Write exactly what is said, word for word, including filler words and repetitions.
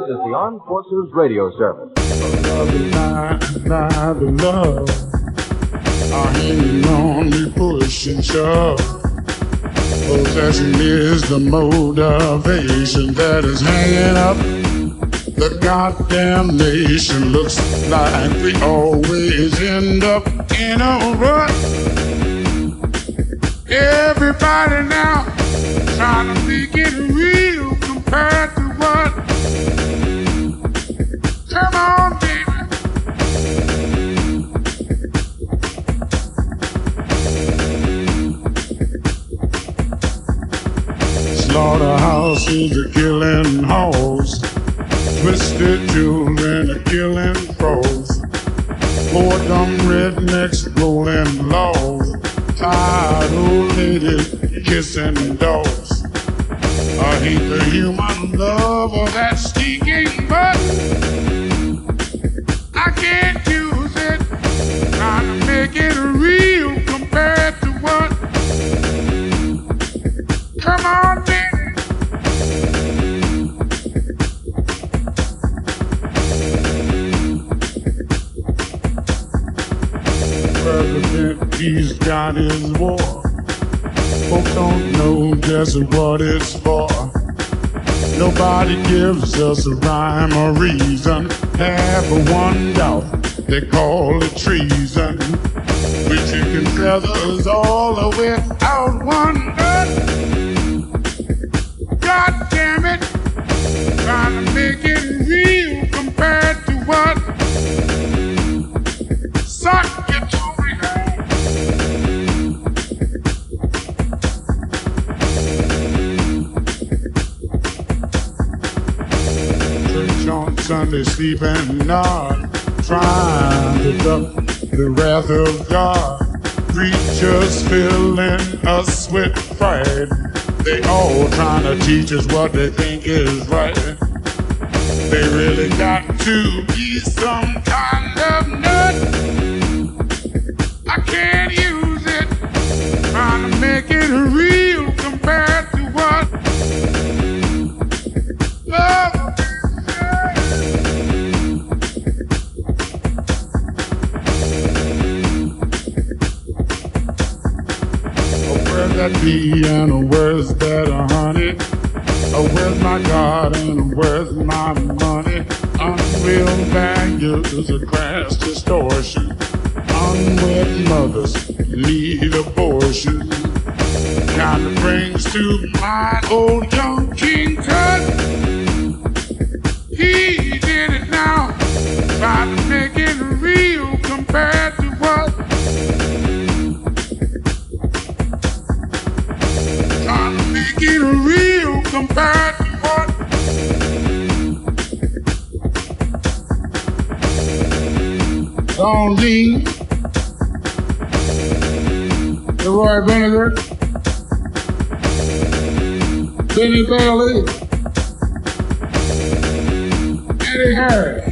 is the Armed Forces Radio Service. Love and love and love are hanging on, we push and shove. Possession is the motivation that is hanging up the goddamn nation. Looks like we always end up in a rut. Everybody now trying to make it real compared to what? Come on, baby. Slaughterhouses are killing hoes, twisted children are killing crows. Poor dumb rednecks rolling low, tired old ladies kissing dogs. I hate the human love of that stinking butt. I can't use it, trying to make it real compared to what? Come on, baby. President, he's got his war. Folks don't know just what it's for. Nobody gives us a rhyme or reason. Have one doubt, they call it treason. With chicken feathers all without one nut. God damn it, trying to make it real compared to what? Suck it to me. Church on Sunday sleeping nod, trying to duck the wrath of God. Preachers filling us with pride. They all trying to teach us what they think is right. They really got to be some kind of nut. I can't use it, trying to make it real compared to what? Love. That piano, where's that honey? Oh, where's my God and where's my money? Unreal values, a crass distortion. Unwed mothers need abortion. Kind of brings to mind old young King Tut. He did it now, trying to make it real compared to what? Make it real compared to what? Don Lee, Leroy Vinegar, Benny Bailey, Eddie Harris.